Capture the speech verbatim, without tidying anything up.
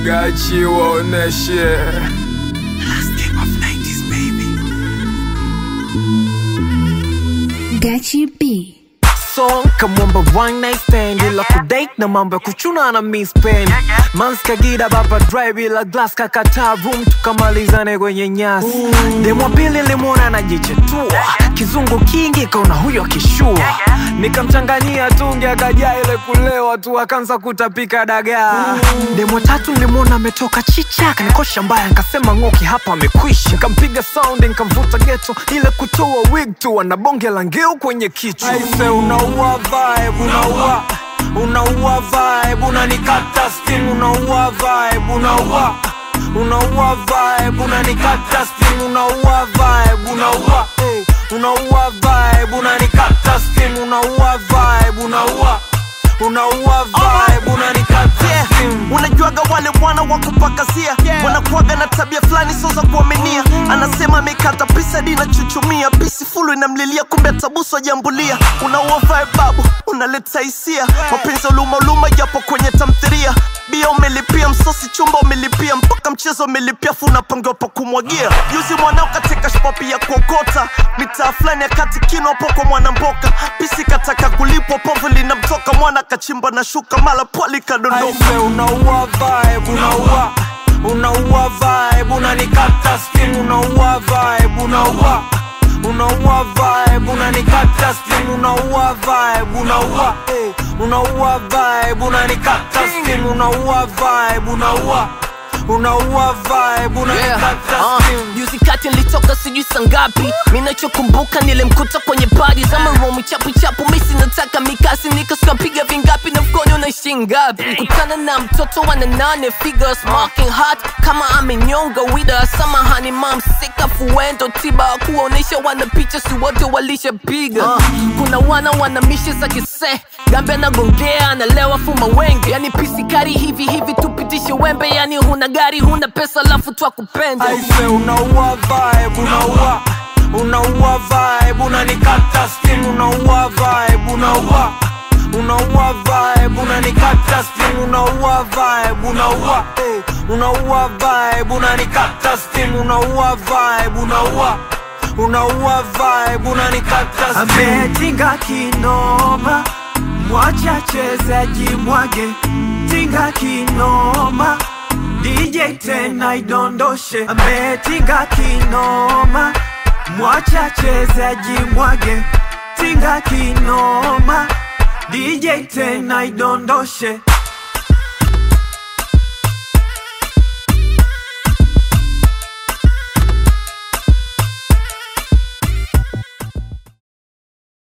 Gachi waoneshe last king of nineties baby. Gachi B. Song kamwamba one night stand ila kudate na mambo ya kuchuna na miss pen. Mans kagida baba drive ila glass kakata room tukamalizane kwenye nyasi. Demo pili limona na jichetua kizungu kingi kaona huyo kishua. Nikamchangania tungi akaja ile kulewa tu akaanza kutapika dagaa. Demo tatu limona ametoka chicha kanikosha mbaya nikasema ngoki hapa amekwisha. Nikampiga sound nikamvuta ghetto ile kutoa wig tu ana bonge la ngeo kwenye kichwa. Aise unaua vibe unaua unaua vibe unanikata steam unaua vibe unaua unaua vibe unanikata steam unaua vibe unaua hey, unaua vibe unanikata steam unaua vibe unaua unaua vibe unanikata steam. Unajuaga wale wana wakupakazia yeah. Wanakuaga na tabia flani soza kuaminia mm. Anasema amekata pisa dina chuchumia pisi fulu inamlilia kumbe tabuso jambulia. Unaua vibe babu unaleta hisia mapenzi uluma uluma japo kwenye tamthiria. Bia umelipia msosi chumba umelipia mpaka mchezo umelipia funa pango pa kumwagia. Yuzi mwanao katika shpapi ya kuokota mitaa flani ya kati kino poko mwana mboka. Pisi kataka kulipwa povu linamtoka mwana kachimba na shuka mala pwali kadondoka. Aise unaua vibe unaua unaua vibe unanikata steam unaua vibe unaua unaua vibe unanikata steam unaua vibe unaua hey, unaua vibe unanikata steam unaua vibe unaua unaua vibe unanikata steam. Juzi kati nilitoka sijui sangapi. Mimi nachokumbuka nilimkuta kwenye party za maromi chapu chapu. Mimi sinataka mikasi nikasuka piga vingapi na mkono unaishi ngapi. Kutana na mtoto wana nane figures smoking hot kama amenyonga wida. Samahani mom sika fuendo tiba kuonesha wana picha si wote walishapiga. uh. Kuna wana wana mishe za kise gambe na gongea analewa fuma wenge. Yani pisi kari hivi hivi tupitishe wembe. Yani huna gari huna pesa lafu twa kupenda. Aise unaua vibe unaua unaua vibe unanikata steam unaua vibe unaua unaua vibe unanikata steam unaua vibe unaua hey, unaua vibe unanikata steam unaua vibe unaua unaua vibe unanikata steam. Ametinga kinoma mwacha chezaji mwage tinga kinoma D J tena idondoshe. Ametinga kinoma mwacha chezaji mwage tinga kinoma D J tena idondoshe.